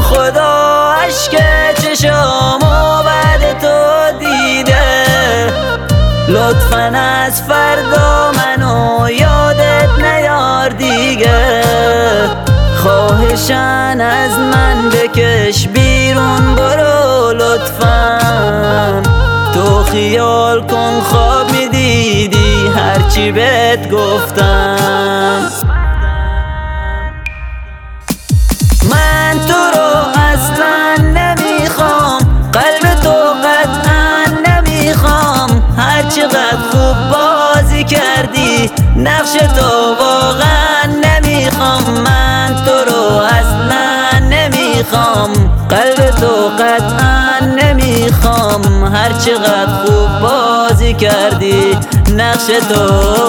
خدا اشک چشامو بعد تو دیده. لطفاً از فردا منو یادت نیار دیگه. خواهشن از من بکش بیرون برو لطفاً. تو خیال کن خواب میدیدی هرچی بهت گفتم. من تو رو اصلا نمیخوام، قلب تو قطعا نمیخوام. هرچقدر خوب بازی کردی نقش تو واقعا نمیخوام. من تو رو اصلا نمیخوام، قلب تو قطعا نمیخوام. هرچقدر خوب بازی کردی نقش تو.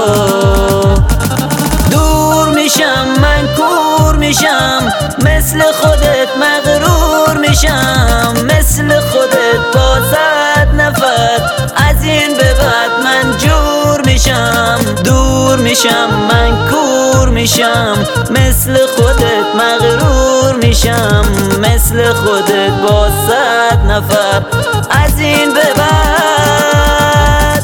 دور میشم من کور میشم، مثل خودت مغرور میشم. مثل خودت با 100 نفر از این به بعد من جور میشم. دور میشم من کور میشم، مثل خودت مغرور میشم. مثل خودت با 100 نفر از این به بعد.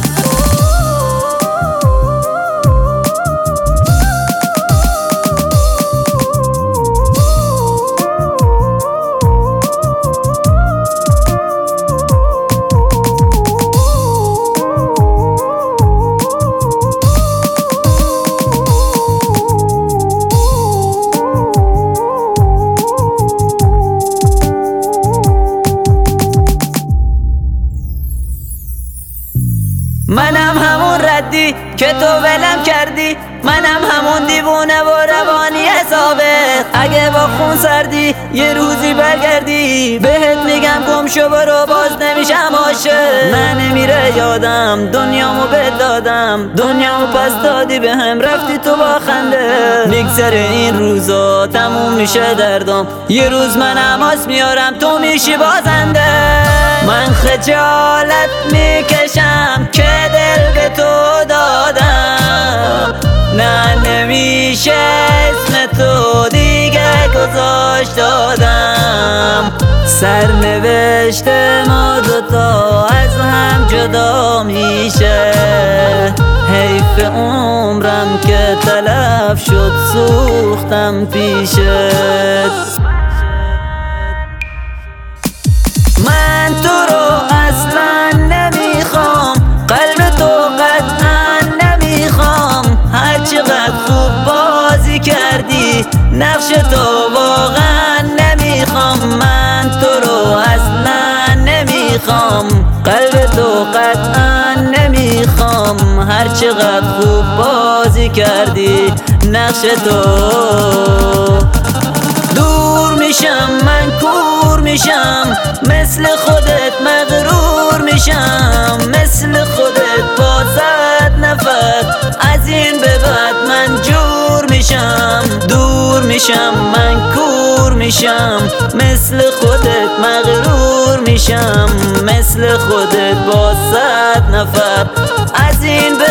منم همون ردی که تو ولم کردی، منم همون دیوونه و روانی حسابت. اگه با خون سردی یه روزی برگردی، بهت میگم گم شو برو باز نمیشم عاشق. من نمیره یادم دنیامو بهت دادم، دنیامو پس دادی بهم رفتی تو با خنده. میگذره این روزا تموم میشه دردم، یه روز من حماس میارم تو میشی بازنده. من خجالت میکشم که دل به تو دادم، نه نمیشه اسم تو دیگه گذاشت دادم. سرنوشت ما دوتا از هم جدا میشه، حیف عمرم که تلف شد سوختم پیشت. من تو رو اصلا نمیخوام، قلب تو قطعا نمیخوام. هرچقدر خوب بازی کردی نقش تو واقعا نمیخوام. من تو رو اصلا نمیخوام، قلب تو قطعا نمیخوام. هرچقدر خوب بازی کردی نقش تو. دور میشم من کور میشم، مثل خودت مغرور میشم. مثل خودت با 100 نفر از این به بعد من جور میشم. دور میشم من کور میشم، مثل خودت مغرور میشم. مثل خودت با 100 نفر از این به